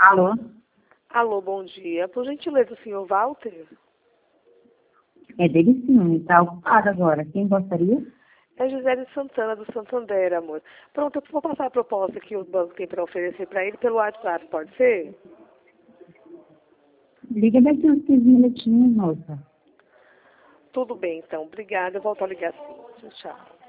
Alô? Alô, bom dia. Por gentileza, o senhor Walter? É dele sim, está ocupado agora. Quem gostaria? É Gisele Santana, do Santander, amor. Pronto, eu vou passar a proposta que o banco tem para oferecer para ele pelo WhatsApp, pode ser? Liga daqui uns 15 minutinhos, moça. Tudo bem, então. Obrigada. Eu volto a ligar assim. Tchau, tchau.